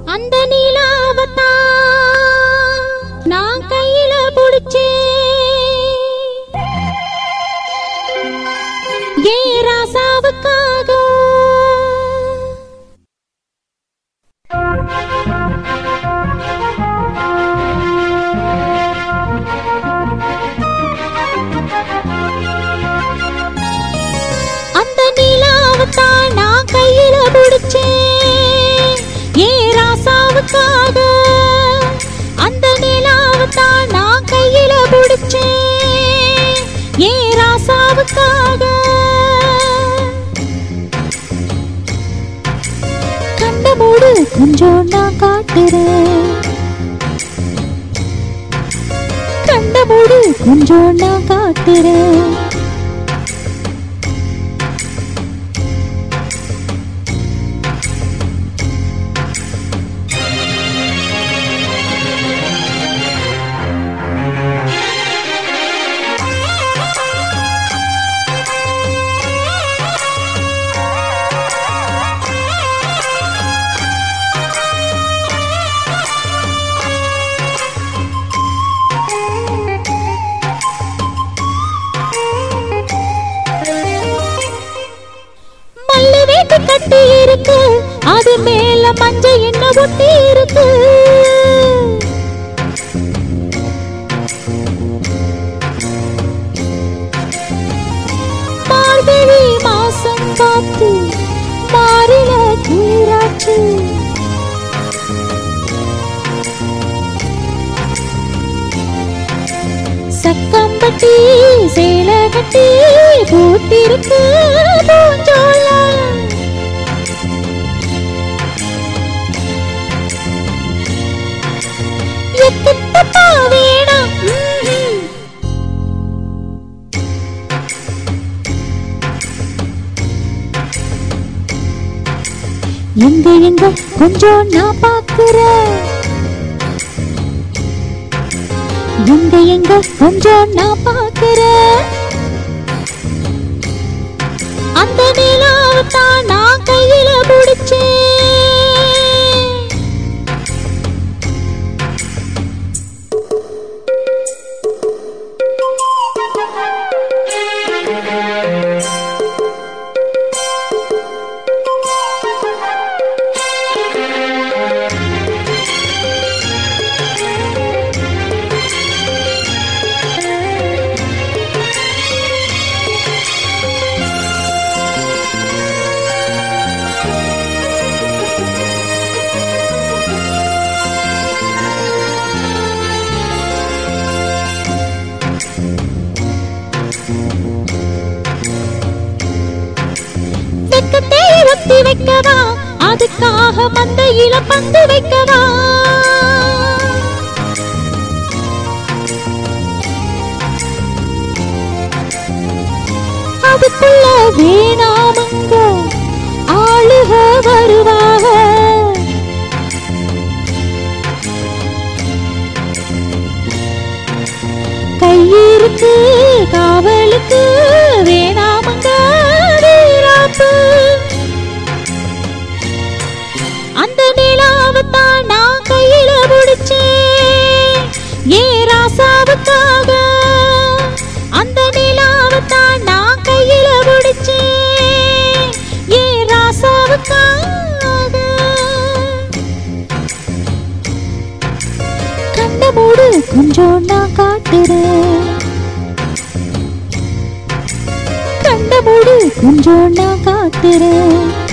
அந்த நிலாவத்தா நான் கையில புடிச்சேன் ஏ ராசாவுக்காக. அந்த நிலாவத்தா நான் கையில புடிச்சேன் ஏ ராசாவுக்காக. அந்த நிலாவத்தா நான் கையில புடிச்சேன் ஏ ராசாவுக்காக. கண்ட மூடு கொஞ்சம் நான் காட்டுறேன், கண்ட மூடு கொஞ்சம் நான் காட்டுறேன். கட்டி இருக்கு அது மேல மஞ்ச என்ன ஒட்டி இருக்கு. மார்கழி மாசம் காத்து மாறில தீராச்சு. சக்கம்பட்டி சேல கட்டி பூத்திருக்கு பூஞ்சோல. எங்க எங்க கொஞ்சம் நான் பாக்குறேன், எங்க எங்க கொஞ்சம் நான் பாக்குறேன். அந்த நிலாவத்தான் நான் கையில புடிச்சேன். ஒத்தி வைக்கவா அதுக்காக மந்தையில பந்து வைக்கவா. அதுக்குள்ள வேணாமங்க ஆளுக வருவாக. கையிருக்கு காவலுக்கு வேணாமங்க வீராப்பு. அந்த நிலாவத்தான் நான் கையில புடிச்சேன் ஏ ராசாவுக்காக. அந்த நிலாவத்தான் நான் கையில புடிச்சேன் ஏ ராசாவுக்காக. கண்ட மூடு கொஞ்சம் நான் காட்டுறேன், கண்ட மூடு கொஞ்சம் நான் காட்டுறேன்.